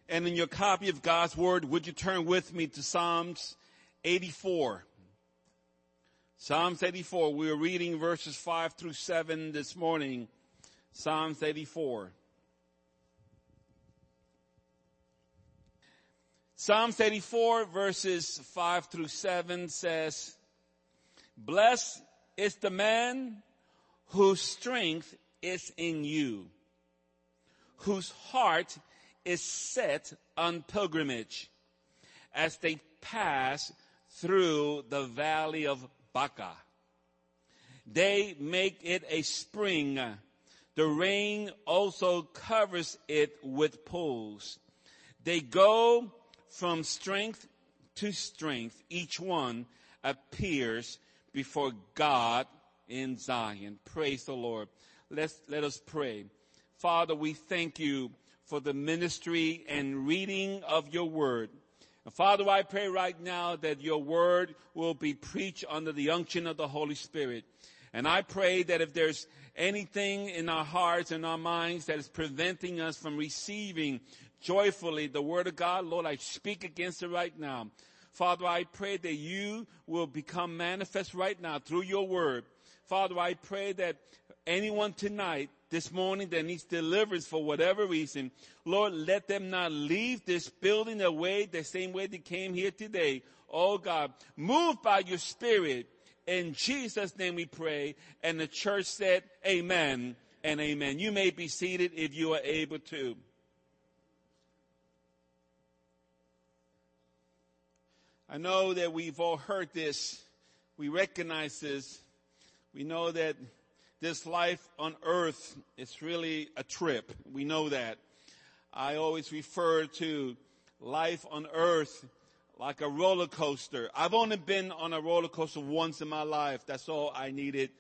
And in your copy of God's Word, would you turn with me to Psalms 84? Psalms 84. We are reading verses 5 through 7 this morning. Psalms 84. Psalms 84 verses 5 through 7 says, "Blessed is the man whose strength is in you, whose heart is set on pilgrimage as they pass through the valley of Baca. They make it a spring. The rain also covers it with pools. They go from strength to strength. Each one appears before God in Zion." Praise the Lord. Let us pray. Father, we thank you for the ministry and reading of your word. And Father, I pray right now that your word will be preached under the unction of the Holy Spirit. And I pray that if there's anything in our hearts and our minds that is preventing us from receiving joyfully the word of God, Lord, I speak against it right now. Father, I pray that you will become manifest right now through your word. Father, I pray that anyone tonight, this morning, that needs deliverance for whatever reason, Lord, let them not leave this building the same way they came here today. Oh God, move by your Spirit. In Jesus' name we pray. And the church said, amen and amen. You may be seated if you are able to. I know that we've all heard this. We recognize this. We know that this life on earth is really a trip. We know that. I always refer to life on earth like a roller coaster. I've only been on a roller coaster once in my life. That's all I needed.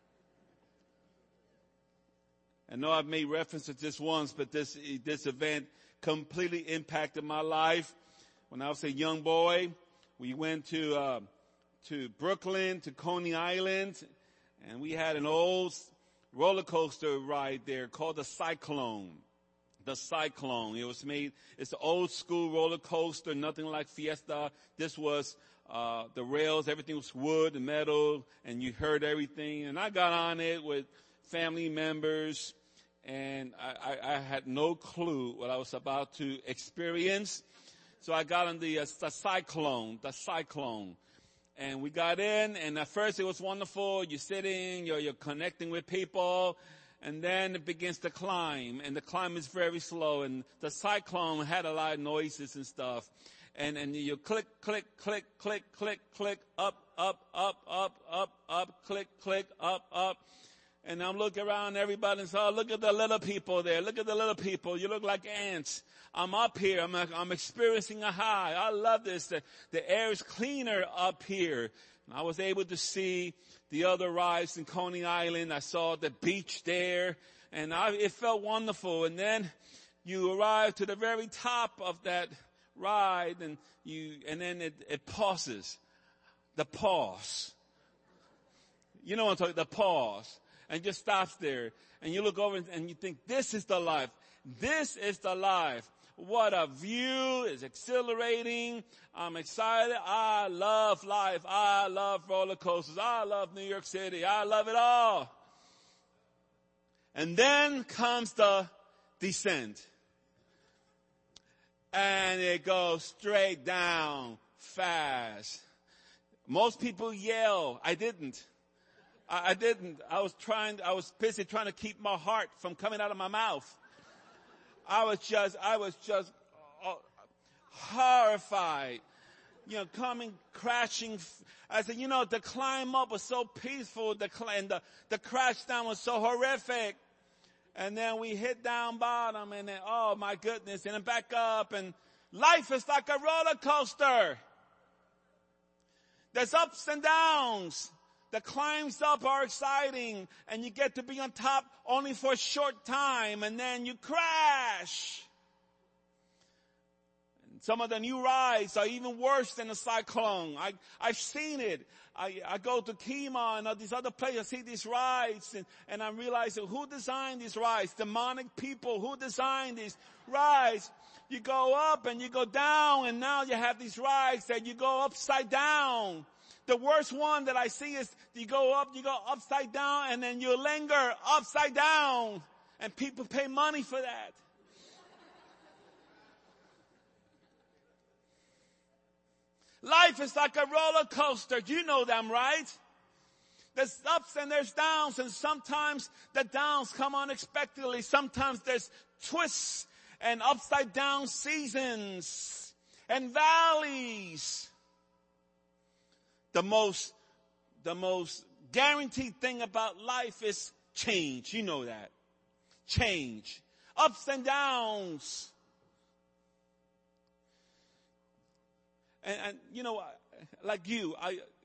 I know I've made reference to this once, but this event completely impacted my life. When I was a young boy, we went to Brooklyn, to Coney Island, and we had an old roller coaster ride there called the Cyclone. The Cyclone. It's an old school roller coaster, nothing like Fiesta. This was, the rails, everything was wood and metal, and you heard everything. And I got on it with family members, and I had no clue what I was about to experience. So I got on the Cyclone. And we got in, and at first it was wonderful. You're sitting, you're connecting with people, and then it begins to climb, and the climb is very slow, and the Cyclone had a lot of noises and stuff. And you click, click, click, click, click, click, up, click, click, up. And I'm looking around everybody and say, oh, look at the little people there. Look at the little people. You look like ants. I'm up here. I'm experiencing a high. I love this. The air is cleaner up here. And I was able to see the other rides in Coney Island. I saw the beach there, and it felt wonderful. And then you arrive to the very top of that ride, and then it pauses. The pause. You know what I'm talking about? The pause. And just stops there. And you look over and you think, this is the life. This is the life. What a view. It's exhilarating. I'm excited. I love life. I love roller coasters. I love New York City. I love it all. And then comes the descent. And it goes straight down fast. Most people yell. I didn't. I was busy trying to keep my heart from coming out of my mouth. I was just horrified, coming crashing. I said, the climb up was so peaceful. The crash down was so horrific. And then we hit down bottom, and then, oh my goodness, and then back up, and life is like a roller coaster. There's ups and downs. The climbs up are exciting, and you get to be on top only for a short time, and then you crash. And Some of the new rides are even worse than a cyclone. I've seen it. I go to Kima and all these other places. I see these rides and I'm realizing who designed these rides? Demonic people. Who designed these rides? You go up and you go down, and now you have these rides that you go upside down. The worst one that I see is you go upside down, and then you linger upside down. And people pay money for that. Life is like a roller coaster. You know them, right? There's ups and there's downs, and sometimes the downs come unexpectedly. Sometimes there's twists and upside down seasons and valleys. The most guaranteed thing about life is change. You know that. Change. Ups and downs. And you know, like you,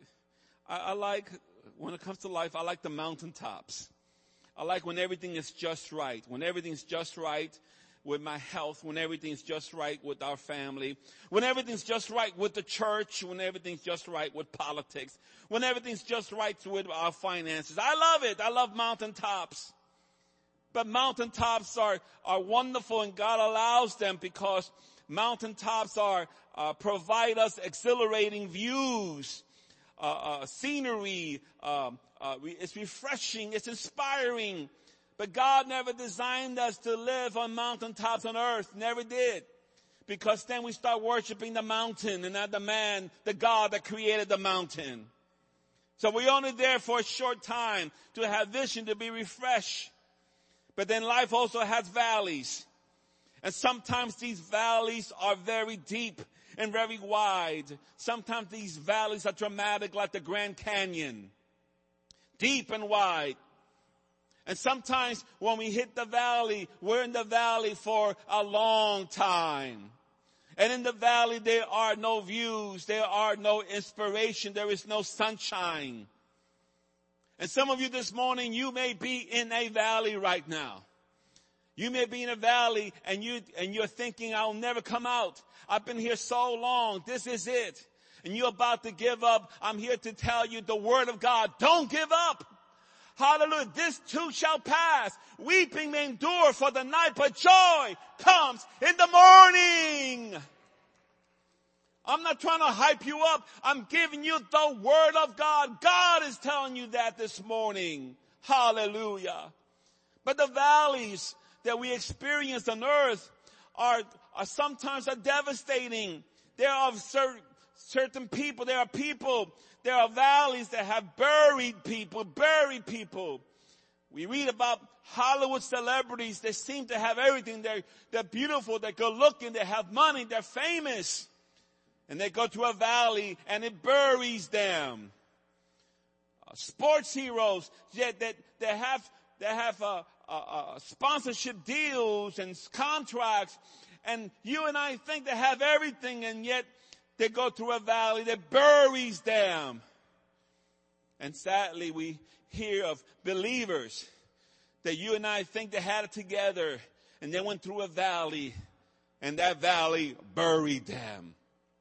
I like, when it comes to life, I like the mountaintops. I like when everything is just right. When everything's just right with my health, when everything's just right with our family, when everything's just right with the church, when everything's just right with politics, when everything's just right with our finances. I love it. I love mountaintops. But mountaintops are wonderful, and God allows them because mountaintops provide us exhilarating views, scenery. It's refreshing. It's inspiring. But God never designed us to live on mountaintops on earth. Never did. Because then we start worshiping the mountain and not the man, the God that created the mountain. So we're only there for a short time to have vision, to be refreshed. But then life also has valleys. And sometimes these valleys are very deep and very wide. Sometimes these valleys are dramatic, like the Grand Canyon. Deep and wide. And sometimes when we hit the valley, we're in the valley for a long time. And in the valley, there are no views. There are no inspiration. There is no sunshine. And some of you this morning, you may be in a valley right now. You may be in a valley and you're thinking, I'll never come out. I've been here so long. This is it. And you're about to give up. I'm here to tell you the word of God. Don't give up. Hallelujah. This too shall pass. Weeping may endure for the night, but joy comes in the morning. I'm not trying to hype you up. I'm giving you the word of God. God is telling you that this morning. Hallelujah. But the valleys that we experience on earth are sometimes devastating. There are certain people, there are valleys that have buried people. We read about Hollywood celebrities. They seem to have everything. They're beautiful, they're good looking, they have money, they're famous. And they go to a valley and it buries them. Sports heroes that have sponsorship deals and contracts, and you and I think they have everything, and yet they go through a valley that buries them. And sadly, we hear of believers that you and I think they had it together, and they went through a valley, and that valley buried them.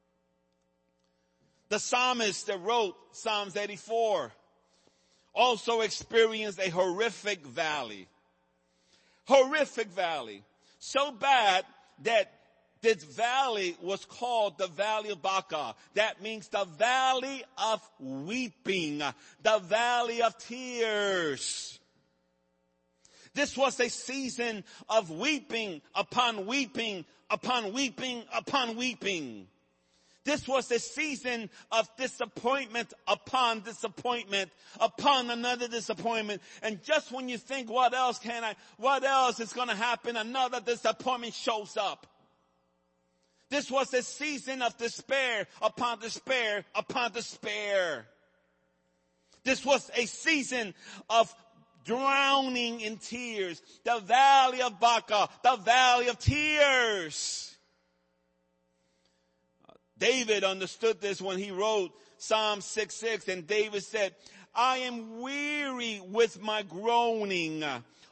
The psalmist that wrote Psalms 84 also experienced a horrific valley. Horrific valley. So bad that this valley was called the Valley of Baca. That means the valley of weeping. The valley of tears. This was a season of weeping upon weeping upon weeping upon weeping. This was a season of disappointment upon disappointment upon another disappointment. And just when you think, what else is going to happen? Another disappointment shows up. This was a season of despair upon despair upon despair. This was a season of drowning in tears. The Valley of Baca, the Valley of Tears. David understood this when he wrote Psalm 6:6, and David said, I am weary with my groaning.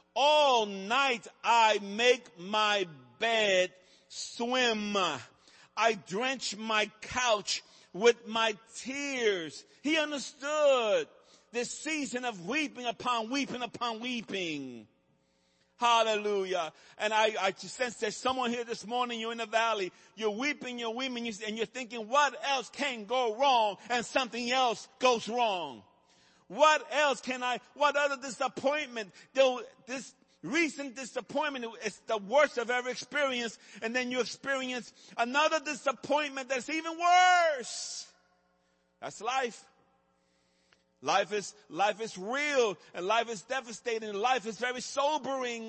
All night I make my bed swim. I drench my couch with my tears. He understood this season of weeping upon weeping upon weeping. Hallelujah. And I just sense there's someone here this morning, you're in the valley, you're weeping, and you're thinking, what else can go wrong? And something else goes wrong. What other disappointment? This recent disappointment is the worst I've ever experienced. And then you experience another disappointment that's even worse. That's life. Life is real, and life is devastating, and life is very sobering.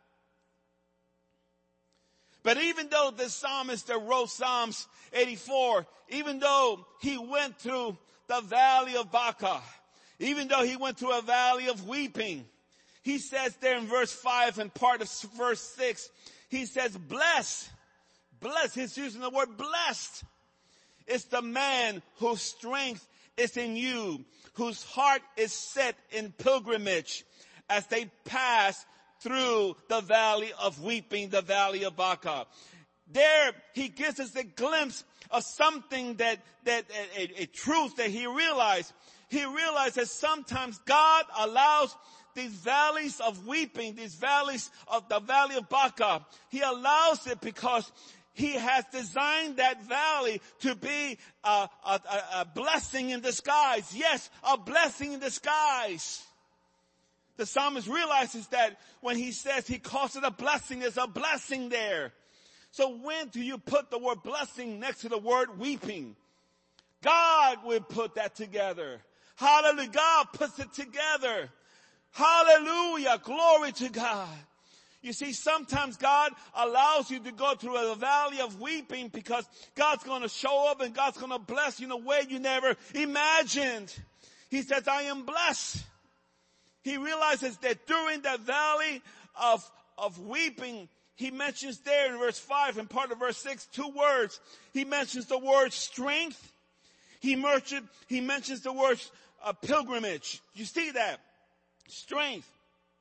But even though the psalmist that wrote Psalms 84, even though he went through the valley of Baca, even though he went through a valley of weeping, he says there in verse 5 and part of verse 6, he says, blessed, he's using the word blessed, is the man whose strength is in you, whose heart is set in pilgrimage as they pass through the valley of weeping, the valley of Baca. There, he gives us a glimpse of something that a truth that he realized. He realized that sometimes God allows these valleys of weeping, these valleys of the valley of Baca. He allows it because He has designed that valley to be a blessing in disguise. Yes, a blessing in disguise. The psalmist realizes that when he says he calls it a blessing, there's a blessing there. So when do you put the word blessing next to the word weeping? God will put that together. Hallelujah. God puts it together. Hallelujah. Glory to God. You see, sometimes God allows you to go through a valley of weeping because God's going to show up and God's going to bless you in a way you never imagined. He says, I am blessed. He realizes that during that valley of weeping, he mentions there in verse 5 and part of verse 6, 2 words. He mentions the word strength. He mentions the word pilgrimage. You see that? Strength.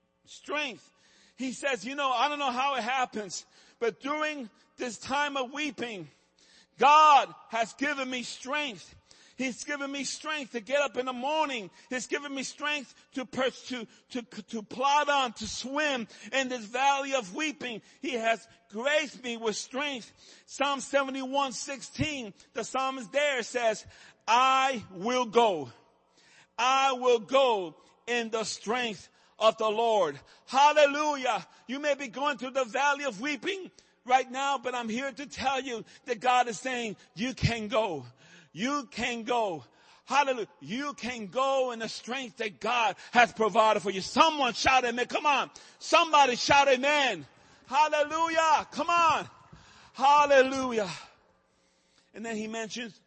He says, I don't know how it happens, but during this time of weeping, God has given me strength. He's given me strength to get up in the morning. He's given me strength to plod on, to swim in this valley of weeping. He has graced me with strength. Psalm 71:16, the psalmist there says, I will go in the strength of the Lord. Hallelujah. You may be going through the valley of weeping right now, but I'm here to tell you that God is saying, you can go. You can go. Hallelujah. You can go in the strength that God has provided for you. Someone shout amen. Come on. Somebody shout amen. Hallelujah. Come on. Hallelujah. And then he mentions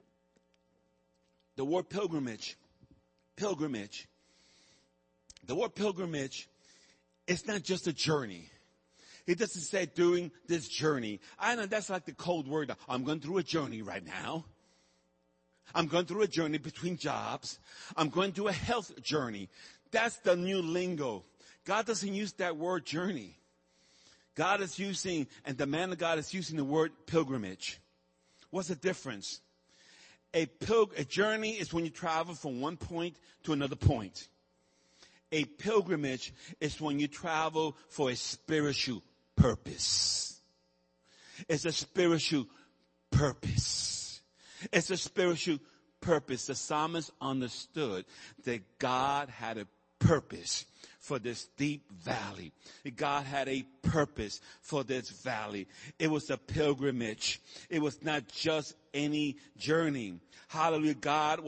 the word pilgrimage. Pilgrimage. The word pilgrimage is not just a journey. It doesn't say during this journey. I know that's like the cold word. I'm going through a journey right now. I'm going through a journey between jobs. I'm going through a health journey. That's the new lingo. God doesn't use that word journey. God is using, and the man of God is using the word pilgrimage. What's the difference? A journey is when you travel from one point to another point. A pilgrimage is when you travel for a spiritual purpose. It's a spiritual purpose. It's a spiritual purpose. The psalmist understood that God had a purpose for this deep valley. God had a purpose for this valley. It was a pilgrimage. It was not just any journey. Hallelujah. God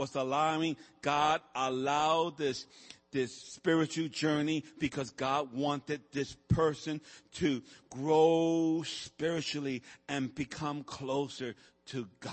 allowed this spiritual journey because God wanted this person to grow spiritually and become closer to God.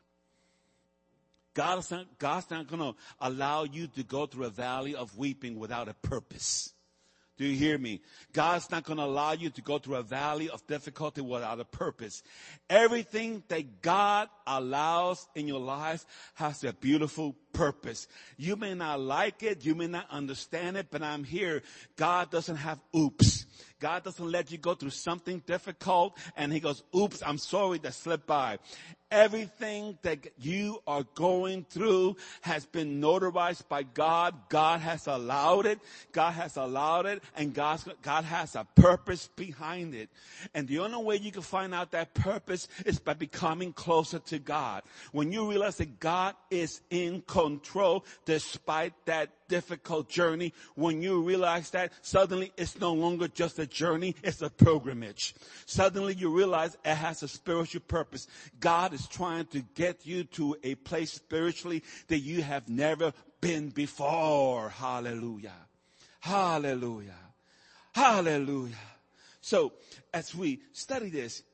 God's not going to allow you to go through a valley of weeping without a purpose. Do you hear me? God's not going to allow you to go through a valley of difficulty without a purpose. Everything that God allows in your life has a beautiful purpose. You may not like it. You may not understand it, but I'm here. God doesn't have oops. God doesn't let you go through something difficult and he goes, oops, I'm sorry, that slipped by. Everything that you are going through has been notarized by God. God has allowed it. God has allowed it, and God has a purpose behind it. And the only way you can find out that purpose is by becoming closer to God. When you realize that God is in control despite that difficult journey, when you realize that, suddenly it's no longer just a journey, it's a pilgrimage. Suddenly you realize it has a spiritual purpose. God is trying to get you to a place spiritually that you have never been before. Hallelujah. Hallelujah. Hallelujah. So as we study this,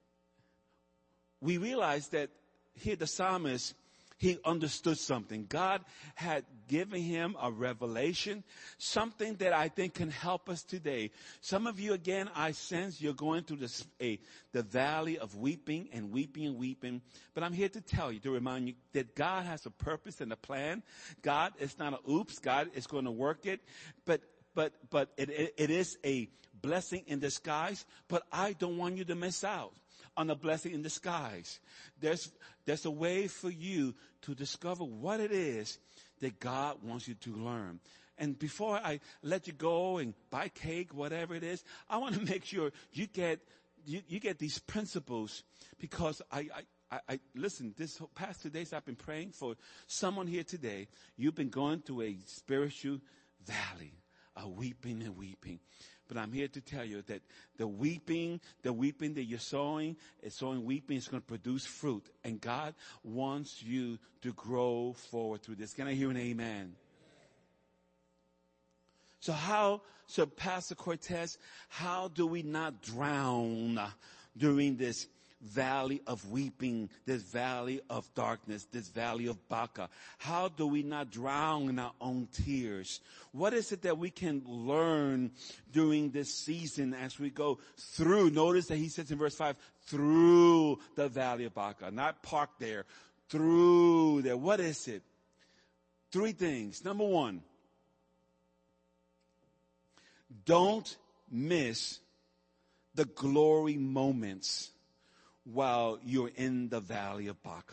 we realize that here the psalmist, he understood something. God had given him a revelation, something that I think can help us today. Some of you, again, I sense you're going through the valley of weeping and weeping and weeping. But I'm here to tell you, to remind you that God has a purpose and a plan. God is not a oops. God is going to work it. But it is a blessing in disguise. But I don't want you to miss out on a blessing in disguise. There's a way for you to discover what it is that God wants you to learn. And before I let you go and buy cake, whatever it is, I want to make sure you get these principles, because I listen, this past 2 days I've been praying for someone here today. You've been going through a spiritual valley, weeping and weeping. But I'm here to tell you that the weeping that you're sowing weeping is going to produce fruit. And God wants you to grow forward through this. Can I hear an amen? So Pastor Cortez, how do we not drown during this valley of weeping, this valley of darkness, this valley of Baca? How do we not drown in our own tears? What is it that we can learn during this season as we go through? Notice that he says in verse 5, through the valley of Baca, not parked there, through there. What is it? 3 things. Number 1, don't miss the glory moments while you're in the valley of Baca.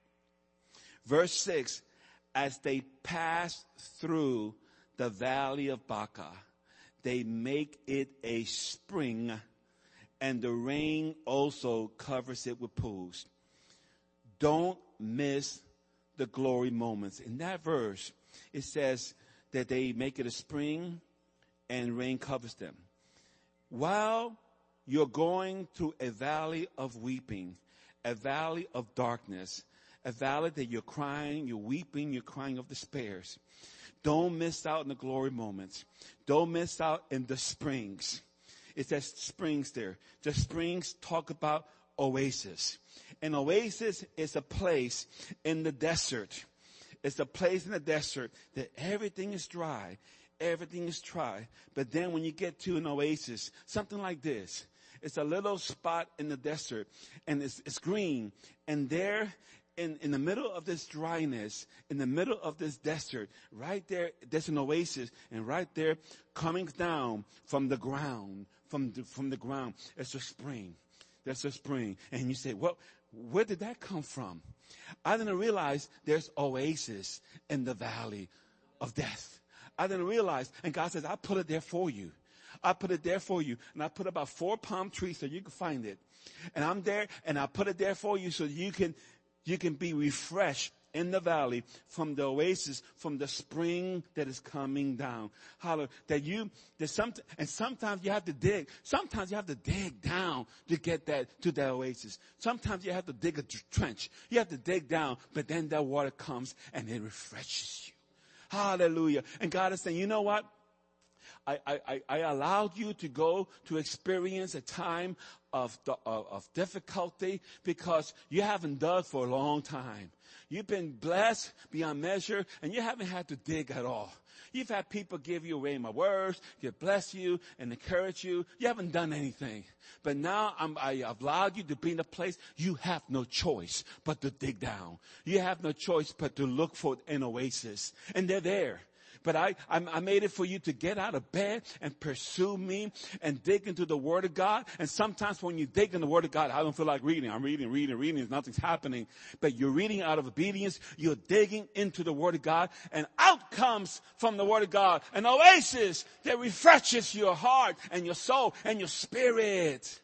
Verse 6, as they pass through the valley of Baca, they make it a spring, and the rain also covers it with pools. Don't miss the glory moments. In that verse, it says that they make it a spring and rain covers them. While you're going through a valley of weeping, a valley of darkness, a valley that you're crying, you're weeping, you're crying of despairs. Don't miss out in the glory moments. Don't miss out in the springs. It says springs there. The springs talk about oasis. An oasis is a place in the desert. It's a place in the desert that everything is dry. Everything is dry. But then when you get to an oasis, something like this, it's a little spot in the desert, and it's green. And there, in the middle of this dryness, in the middle of this desert, right there, there's an oasis. And right there, coming down from the ground, from the ground, it's a spring. There's a spring. And you say, well, where did that come from? I didn't realize there's oasis in the valley of death. I didn't realize. And God says, I put it there for you. I put it there for you. And I put about 4 palm trees so you can find it. And I'm there, and I put it there for you so you can be refreshed in the valley from the oasis, from the spring that is coming down. Hallelujah. And sometimes you have to dig. Sometimes you have to dig down to get to that oasis. Sometimes you have to dig a trench. You have to dig down, but then that water comes and it refreshes you. Hallelujah. And God is saying, you know what? I allowed you to go to experience a time of difficulty because you haven't dug for a long time. You've been blessed beyond measure, and you haven't had to dig at all. You've had people give you rhema words, bless you and encourage you. You haven't done anything. But now I allowed you to be in a place you have no choice but to dig down. You have no choice but to look for an oasis. And they're there. But I made it for you to get out of bed and pursue me and dig into the Word of God. And sometimes when you dig in the Word of God, I don't feel like reading. I'm reading. Nothing's happening. But you're reading out of obedience. You're digging into the Word of God. And out comes from the Word of God an oasis that refreshes your heart and your soul and your spirit.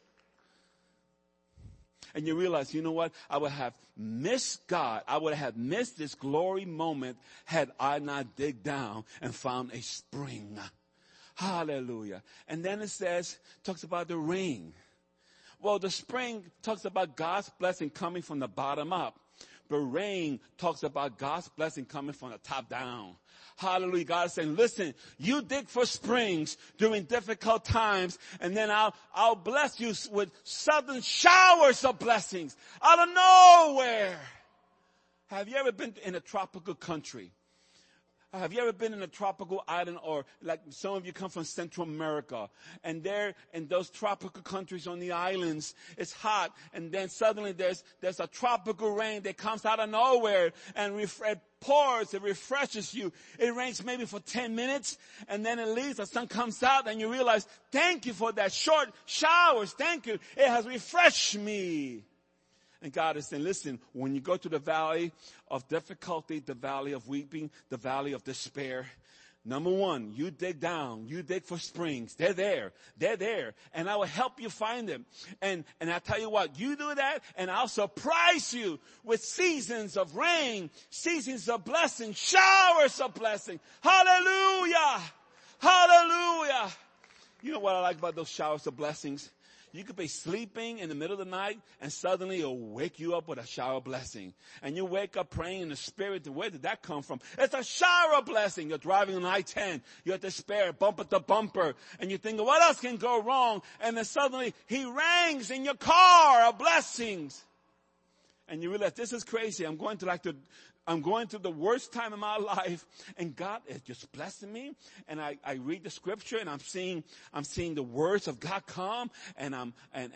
And you realize, you know what? I would have missed God. I would have missed this glory moment had I not dig down and found a spring. Hallelujah. And then it talks about the rain. Well, the spring talks about God's blessing coming from the bottom up. But rain talks about God's blessing coming from the top down. Hallelujah. God is saying, listen, you dig for springs during difficult times, and then I'll bless you with sudden showers of blessings out of nowhere. Have you ever been in a tropical country? Have you ever been in a tropical island, or like some of you come from Central America, and there in those tropical countries on the islands, it's hot, and then suddenly there's a tropical rain that comes out of nowhere and it pours, it refreshes you. It rains maybe for 10 minutes, and then it leaves, the sun comes out, and you realize, thank you for that short showers. Thank you. It has refreshed me. And God is saying, listen, when you go to the valley of difficulty, the valley of weeping, the valley of despair, number one, you dig down, you dig for springs. They're there. They're there. And I will help you find them. And I tell you what, you do that, and I'll surprise you with seasons of rain, seasons of blessing, showers of blessing. Hallelujah! Hallelujah! You know what I like about those showers of blessings? You could be sleeping in the middle of the night, and suddenly it'll wake you up with a shower blessing. And you wake up praying in the Spirit. Where did that come from? It's a shower blessing. You're driving on I-10. You're at despair, bumper to bumper. And you think, what else can go wrong? And then suddenly He rings in your car of blessings. And you realize, this is crazy. I'm going through the worst time in my life, and God is just blessing me. And I read the scripture, and I'm seeing the words of God come, and I'm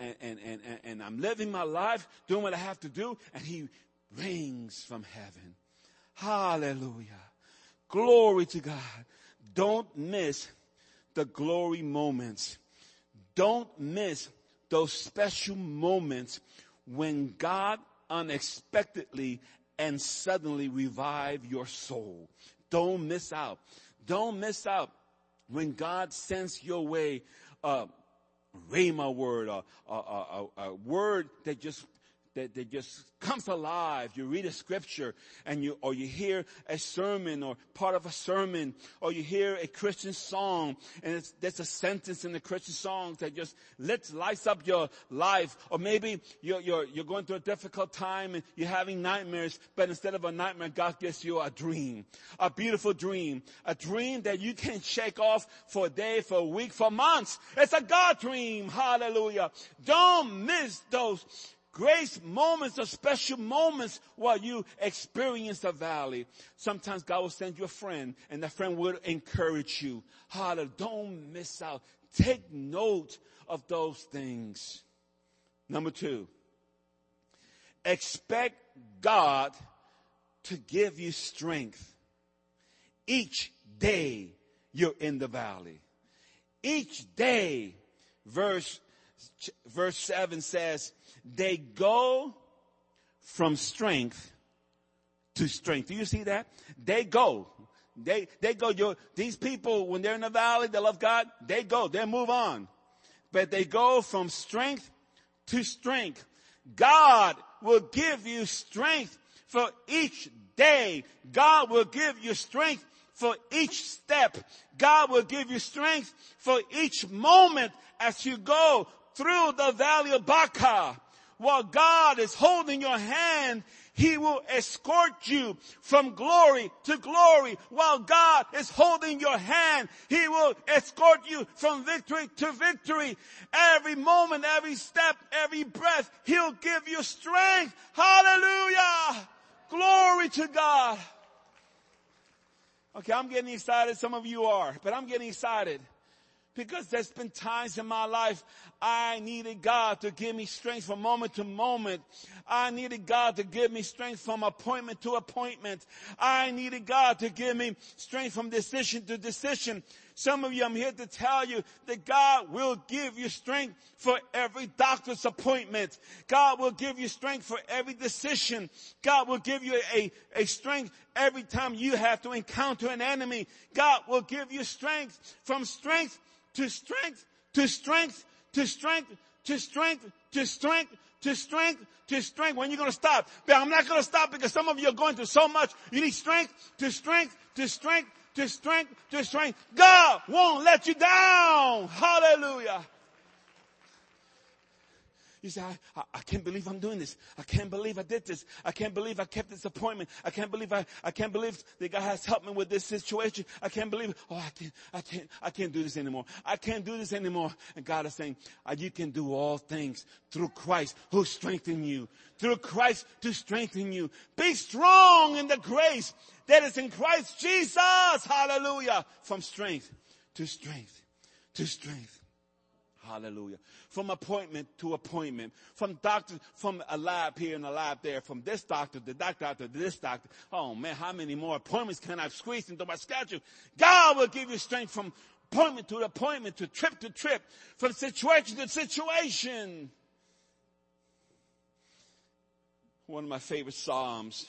living my life, doing what I have to do, and He rings from heaven. Hallelujah. Glory to God. Don't miss the glory moments. Don't miss those special moments when God unexpectedly and suddenly revive your soul. Don't miss out. Don't miss out when God sends your way a rhema word, a word that just comes alive. You read a scripture, and you hear a sermon or part of a sermon, or you hear a Christian song, and there's a sentence in the Christian song that just lights up your life. Or maybe you're going through a difficult time and you're having nightmares, but instead of a nightmare, God gives you a dream, a beautiful dream, a dream that you can shake off for a day, for a week, for months. It's a God dream. Hallelujah. Don't miss those grace moments or special moments while you experience the valley. Sometimes God will send you a friend, and that friend will encourage you. Hallelujah. Don't miss out. Take note of those things. Number 2, expect God to give you strength each day you're in the valley. Each day, verse 7 says, they go from strength to strength. Do you see that? They go. They go. These people, when they're in the valley, they love God. They go. They move on. But they go from strength to strength. God will give you strength for each day. God will give you strength for each step. God will give you strength for each moment as you go through the valley of Baca. While God is holding your hand, He will escort you from glory to glory. While God is holding your hand, He will escort you from victory to victory. Every moment, every step, every breath, He'll give you strength. Hallelujah! Glory to God. Okay, I'm getting excited. Some of you are, but I'm getting excited Because there's been times in my life I needed God to give me strength from moment to moment. I needed God to give me strength from appointment to appointment. I needed God to give me strength from decision to decision. Some of you, I'm here to tell you that God will give you strength for every doctor's appointment. God will give you strength for every decision. God will give you a strength every time you have to encounter an enemy. God will give you strength from strength to strength, to strength, to strength, to strength, to strength, to strength, to strength. When are you going to stop? But I'm not going to stop because some of you are going through so much. You need strength to strength, to strength, to strength, to strength. God won't let you down. Hallelujah. You say, I can't believe I'm doing this. I can't believe I did this. I can't believe I kept this appointment. I can't believe that God has helped me with this situation. I can't believe, I can't do this anymore. I can't do this anymore. And God is saying, you can do all things through Christ who strengthens you. Through Christ to strengthen you. Be strong in the grace that is in Christ Jesus. Hallelujah. From strength to strength to strength. Hallelujah. From appointment to appointment. From doctor, from a lab here and a lab there. From this doctor to that doctor to this doctor. Oh man, how many more appointments can I squeeze into my schedule? God will give you strength from appointment to appointment, to trip, from situation to situation. One of my favorite songs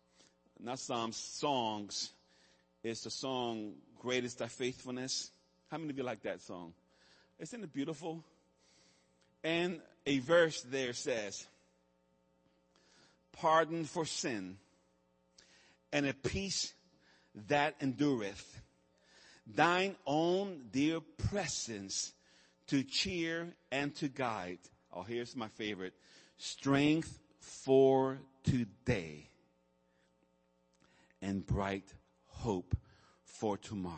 is the song, Great is Thy Faithfulness. How many of you like that song? Isn't it beautiful? And a verse there says, pardon for sin and a peace that endureth, thine own dear presence to cheer and to guide. Oh, here's my favorite. Strength for today and bright hope for tomorrow.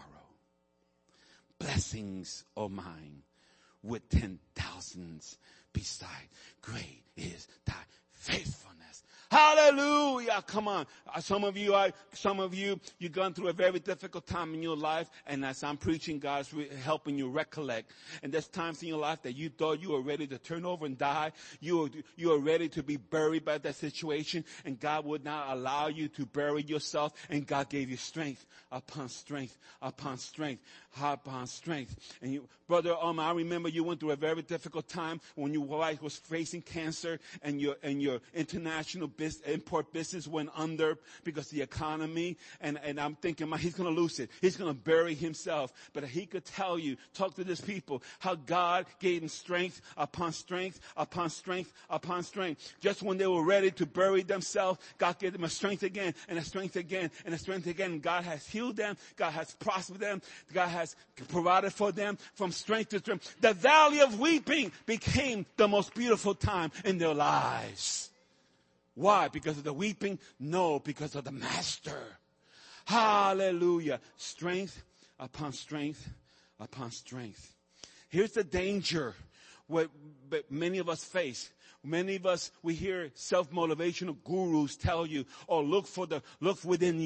Blessings are mine with 10,000s beside. Great is thy faithfulness. Hallelujah. Come on. Some of you, you've gone through a very difficult time in your life. And as I'm preaching, God's helping you recollect. And there's times in your life that you thought you were ready to turn over and die. You were ready to be buried by that situation. And God would not allow you to bury yourself. And God gave you strength upon strength upon strength upon strength. And you, Brother I remember you went through a very difficult time when your wife was facing cancer and your international import business went under because of the economy. And I'm thinking, he's going to lose it. He's going to bury himself. But he could tell you, talk to these people, how God gave him strength upon strength upon strength upon strength. Just when they were ready to bury themselves, God gave them a strength again and a strength again and a strength again. God has healed them. God has prospered them. God has provided for them from strength to strength. The valley of weeping became the most beautiful time in their lives. Why? Because of the weeping? No, because of the Master. Hallelujah. Strength upon strength upon strength. Here's the danger what many of us face. Many of us, we hear self-motivational gurus tell you, look within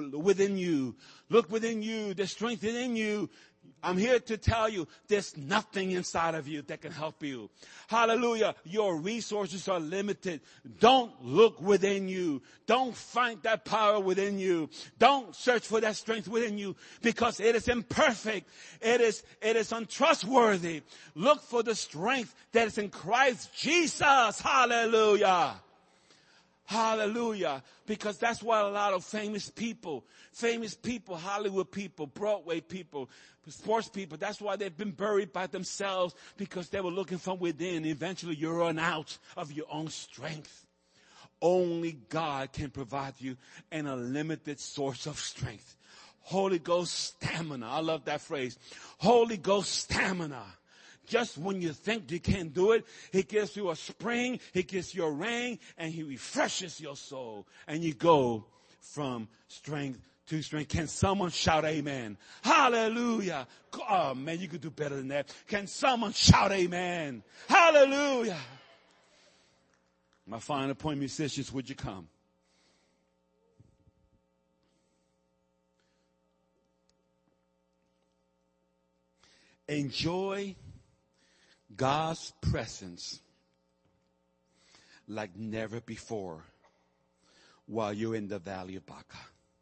you, there's strength within you. I'm here to tell you, there's nothing inside of you that can help you. Hallelujah. Your resources are limited. Don't look within you. Don't find that power within you. Don't search for that strength within you because it is imperfect. It is untrustworthy. Look for the strength that is in Christ Jesus. Hallelujah. Hallelujah. Because that's why a lot of famous people, Hollywood people, Broadway people, sports people, that's why they've been buried by themselves because they were looking from within. Eventually you run out of your own strength. Only God can provide you an unlimited source of strength. Holy Ghost stamina. I love that phrase. Holy Ghost stamina. Just when you think you can't do it, He gives you a spring, He gives you a rain, and He refreshes your soul. And you go from strength to strength. Can someone shout amen? Hallelujah. Oh man, you could do better than that. Can someone shout amen? Hallelujah. My final point, musicians, would you come? Enjoy God's presence like never before while you're in the valley of Baca.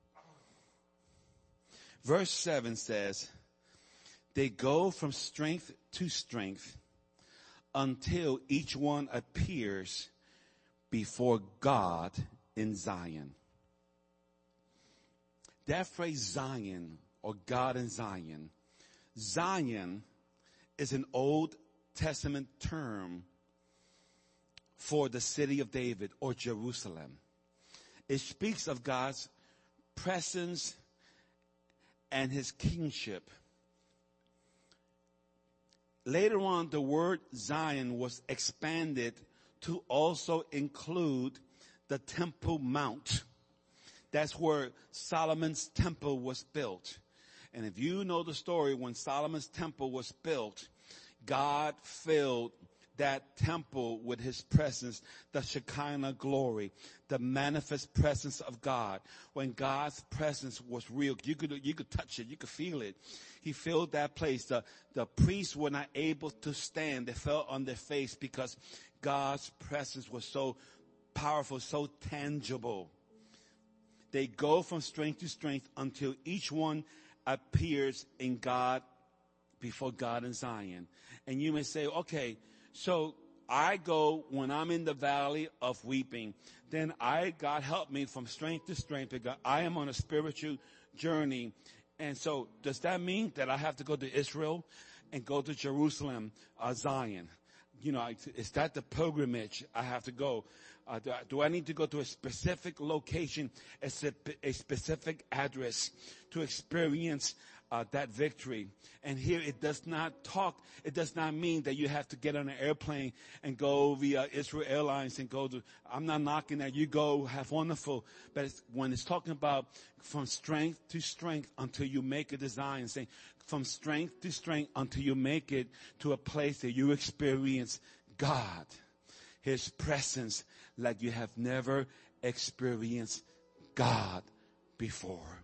Verse 7 says, they go from strength to strength until each one appears before God in Zion. That phrase Zion, or God in Zion, Zion is an Old Testament term for the city of David or Jerusalem. It speaks of God's presence and his kingship. Later on, the word Zion was expanded to also include the Temple Mount. That's where Solomon's temple was built. And if you know the story, when Solomon's temple was built, God filled that temple with his presence, the Shekinah glory, the manifest presence of God. When God's presence was real, you could touch it, you could feel it. He filled that place. The priests were not able to stand. They fell on their face because God's presence was so powerful, so tangible. They go from strength to strength until each one appears in God, before God in Zion. And you may say, okay, so I go when I'm in the valley of weeping. Then God help me from strength to strength because I am on a spiritual journey. And so does that mean that I have to go to Israel and go to Jerusalem, Zion? You know, is that the pilgrimage I have to go? Do I need to go to a specific location, a specific address to experience that victory? And here it does not mean that you have to get on an airplane and go via Israel Airlines and go to, I'm not knocking that. You go, have wonderful. But when it's talking about from strength to strength until you make a design, saying from strength to strength until you make it to a place that you experience God, his presence like you have never experienced God before.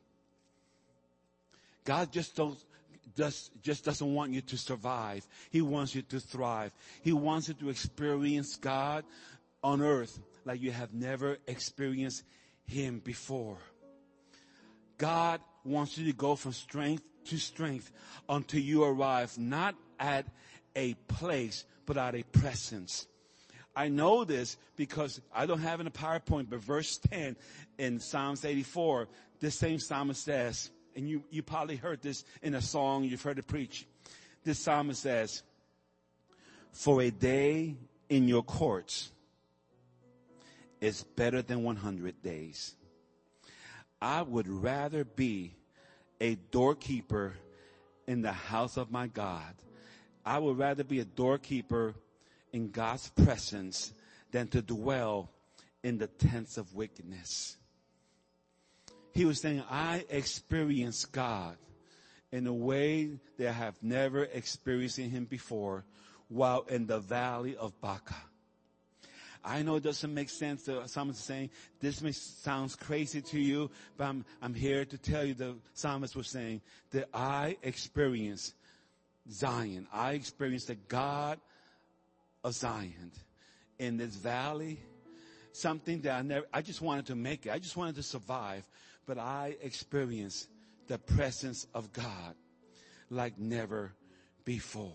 God just doesn't want you to survive. He wants you to thrive. He wants you to experience God on earth like you have never experienced him before. God wants you to go from strength to strength until you arrive not at a place but at a presence. I know this because I don't have it in a PowerPoint, but verse 10 in Psalms 84, this same psalmist says, and you probably heard this in a song, you've heard it preached. This psalmist says, for a day in your courts is better than 100 days. I would rather be a doorkeeper in the house of my God. I would rather be a doorkeeper in God's presence than to dwell in the tents of wickedness. He was saying, I experience God in a way that I have never experienced him before while in the valley of Baca. I know it doesn't make sense to someone saying, this sounds crazy to you, but I'm here to tell you the psalmist was saying that I experience Zion. I experience the God of Zion in this valley. Something that I just wanted to make it. I just wanted to survive. But I experienced the presence of God like never before.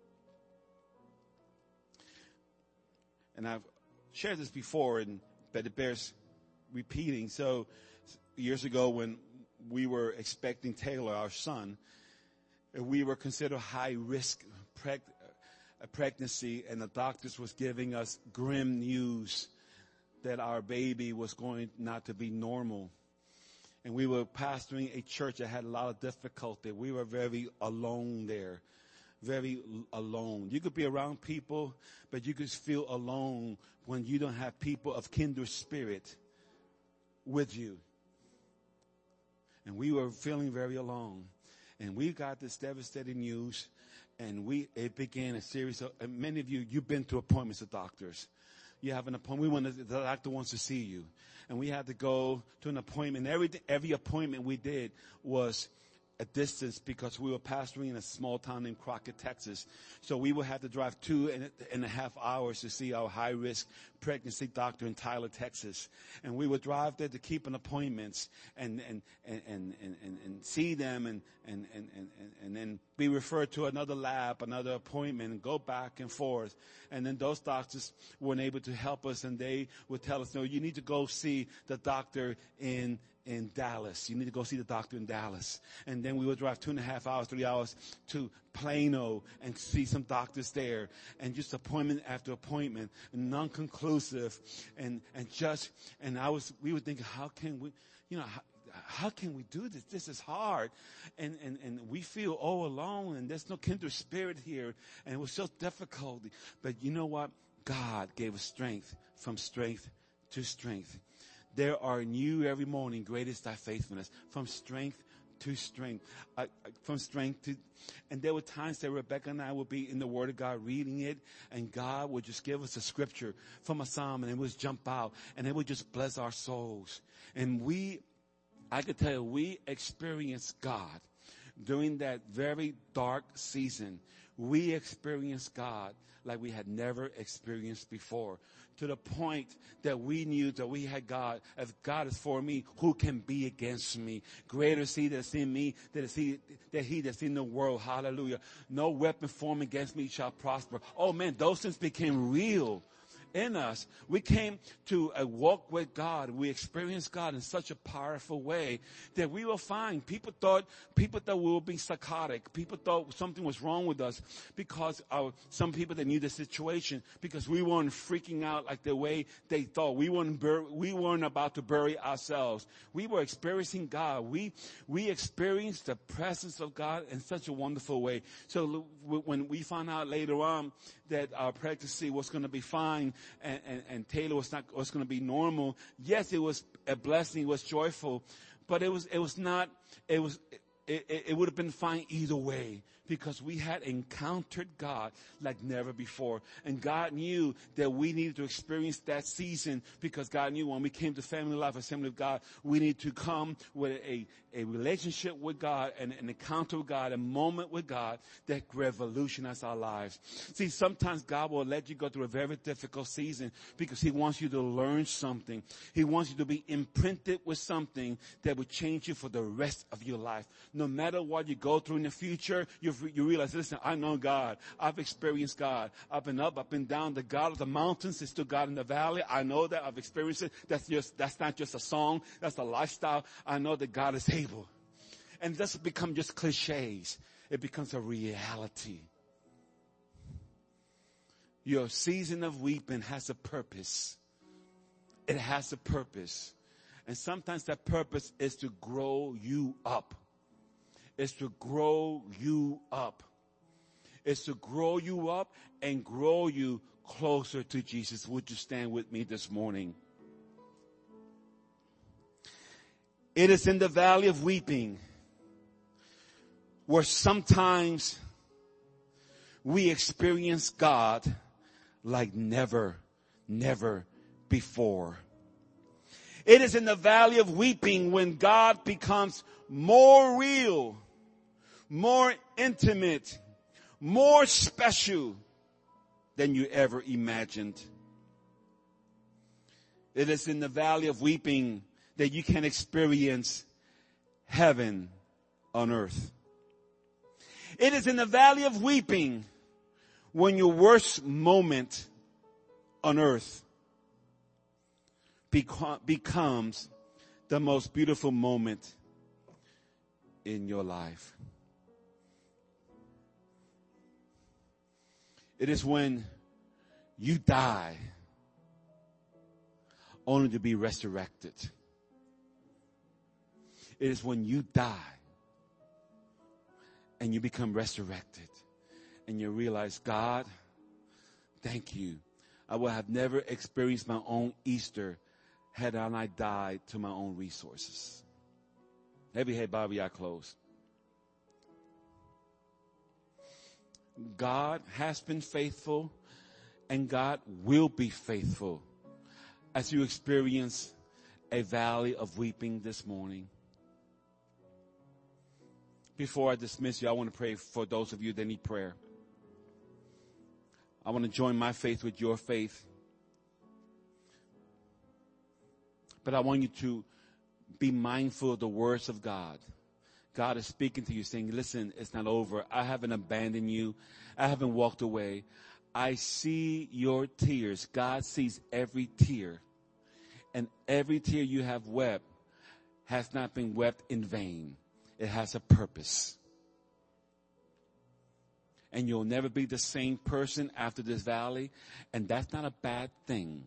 And I've shared this before, but it bears repeating. So years ago when we were expecting Taylor, our son, we were considered high risk pregnancy, and the doctors was giving us grim news that our baby was going not to be normal. And we were pastoring a church that had a lot of difficulty. We were very alone there, very alone. You could be around people, but you could feel alone when you don't have people of kindred spirit with you. And we were feeling very alone. And we got this devastating news, and it began a series of, and many of you've been to appointments with doctors. You have an appointment, the doctor wants to see you. And we had to go to an appointment. Every appointment we did was a distance because we were pastoring in a small town named Crockett, Texas. So we would have to drive 2.5 hours to see our high-risk pregnancy doctor in Tyler, Texas. And we would drive there to keep an appointments and see them and then be referred to another lab, another appointment, and go back and forth. And then those doctors weren't able to help us, and they would tell us, no, you need to go see the doctor in Dallas. You need to go see the doctor in Dallas. And then we would drive 2.5 hours, 3 hours to Plano and see some doctors there. And just appointment after appointment, non-conclusive. We would think, how can we, how can we do this? This is hard. And we feel all alone, and there's no kindred spirit here. And it was so difficult. But you know what? God gave us strength from strength to strength. There are new every morning. Great is thy faithfulness. From strength to strength. And there were times that Rebecca and I would be in the Word of God reading it, and God would just give us a scripture from a psalm, and it would jump out, and it would just bless our souls. And I could tell you, we experienced God during that very dark season. We experienced God like we had never experienced before, to the point that we knew that we had God. If God is for me, who can be against me? Greater is he that's in me than he that's in the world. Hallelujah. No weapon formed against me shall prosper. Oh man, those things became real in us. We came to a walk with God. We experienced God in such a powerful way that we will find people thought we were being psychotic. People thought something was wrong with us because some people that knew the situation, because we weren't freaking out like the way they thought. We weren't about to bury ourselves. We were experiencing God. We experienced the presence of God in such a wonderful way. So when we found out later on that our pregnancy was going to be fine, and Taylor was going to be normal. Yes, it was a blessing. It was joyful, but it would have been fine either way, because we had encountered God like never before. And God knew that we needed to experience that season, because God knew when we came to Family Life Assembly of God, we need to come with a relationship with God and an encounter with God, a moment with God that revolutionized our lives. See, sometimes God will let you go through a very difficult season because he wants you to learn something. He wants you to be imprinted with something that will change you for the rest of your life. No matter what you go through in the future, you realize, listen, I know God. I've experienced God. I've been up, I've been down. The God of the mountains is still God in the valley. I know that. I've experienced it. That's not just a song. That's a lifestyle. I know that God is able. And it doesn't become just cliches. It becomes a reality. Your season of weeping has a purpose. It has a purpose. And sometimes that purpose is to grow you up. It's to grow you up. It's to grow you up and grow you closer to Jesus. Would you stand with me this morning? It is in the valley of weeping where sometimes we experience God like never before. It is in the valley of weeping when God becomes more real, more intimate, more special than you ever imagined. It is in the valley of weeping that you can experience heaven on earth. It is in the valley of weeping when your worst moment on earth becomes the most beautiful moment in your life. It is when you die only to be resurrected. It is when you die and you become resurrected and you realize, God, thank you. I would have never experienced my own Easter had I not died to my own resources. Every head bowed, every eye closed. God has been faithful and God will be faithful as you experience a valley of weeping this morning. Before I dismiss you, I want to pray for those of you that need prayer. I want to join my faith with your faith. But I want you to be mindful of the words of God. God is speaking to you saying, listen, it's not over. I haven't abandoned you. I haven't walked away. I see your tears. God sees every tear. And every tear you have wept has not been wept in vain. It has a purpose. And you'll never be the same person after this valley. And that's not a bad thing.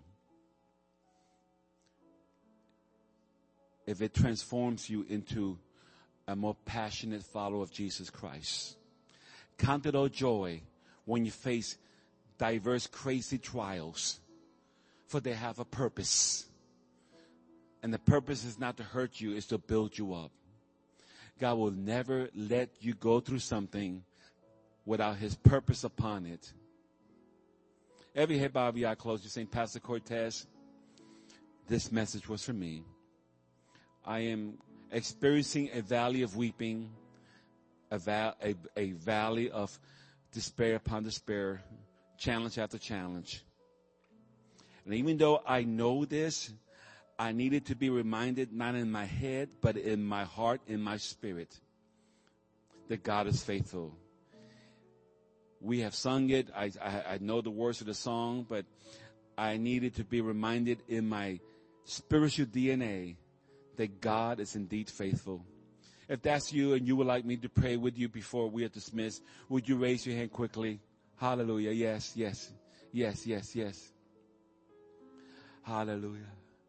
If it transforms you into a more passionate follower of Jesus Christ. Count it all joy when you face diverse crazy trials, for they have a purpose. And the purpose is not to hurt you, it's to build you up. God will never let you go through something without his purpose upon it. Every head bow, every eye closed. You're saying, Pastor Cortez, this message was for me. I am experiencing a valley of weeping, a valley of despair upon despair, challenge after challenge. And even though I know this, I needed to be reminded, not in my head, but in my heart, in my spirit, that God is faithful. We have sung it. I know the words of the song, but I needed to be reminded in my spiritual DNA that God is indeed faithful. If that's you and you would like me to pray with you before we are dismissed, would you raise your hand quickly? Hallelujah. Yes, yes, yes, yes, yes. Hallelujah.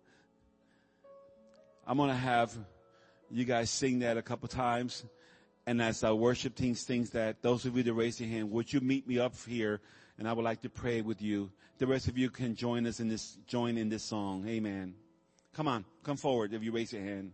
I'm going to have you guys sing that a couple times. And as our worship team sings that, those of you that raise your hand, would you meet me up here? And I would like to pray with you. The rest of you can join us in this song. Amen. Come on, come forward if you raise your hand.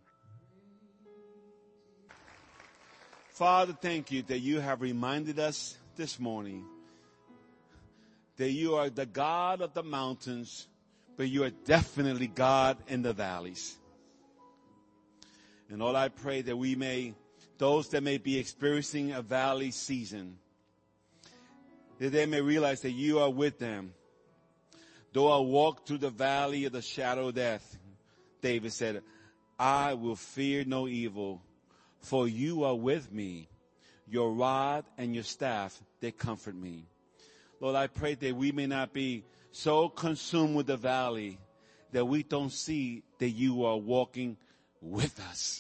Father, thank you that you have reminded us this morning that you are the God of the mountains, but you are definitely God in the valleys. And Lord, I pray that those that may be experiencing a valley season, that they may realize that you are with them. Though I walk through the valley of the shadow of death, David said, I will fear no evil, for you are with me. Your rod and your staff, they comfort me. Lord, I pray that we may not be so consumed with the valley that we don't see that you are walking with us,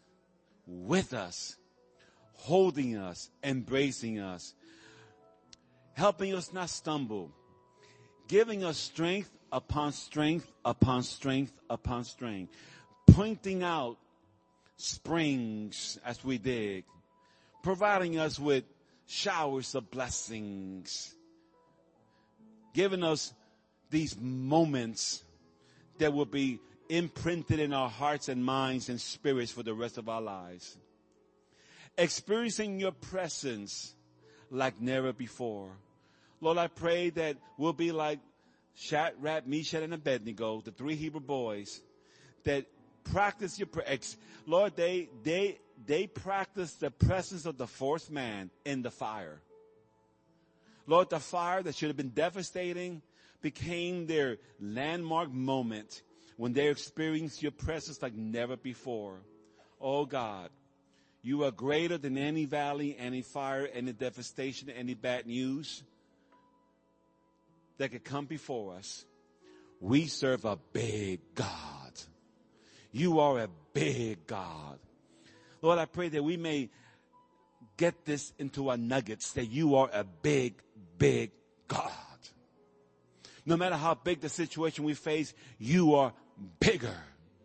holding us, embracing us, helping us not stumble, giving us strength upon strength upon strength upon strength, pointing out springs as we dig, providing us with showers of blessings, giving us these moments that will be imprinted in our hearts and minds and spirits for the rest of our lives. Experiencing your presence like never before. Lord, I pray that we'll be like Shadrach, Meshach, and Abednego, the 3 Hebrew boys, that practice your Lord, they practiced the presence of the 4th man in the fire. Lord, the fire that should have been devastating became their landmark moment when they experienced your presence like never before. Oh God, you are greater than any valley, any fire, any devastation, any bad news that could come before us. We serve a big God. You are a big God. Lord, I pray that we may get this into our nuggets, that you are a big, big God. No matter how big the situation we face, you are bigger.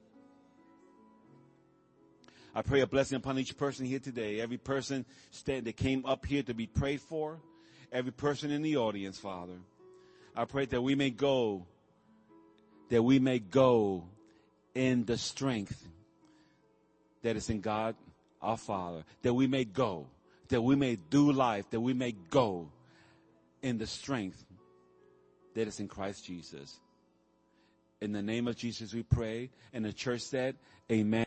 I pray a blessing upon each person here today. Every person that came up here to be prayed for. Every person in the audience, Father. I pray that we may go in the strength that is in God our Father. That we may go, that we may do life, that we may go in the strength that is in Christ Jesus. In the name of Jesus we pray. And the church said, amen.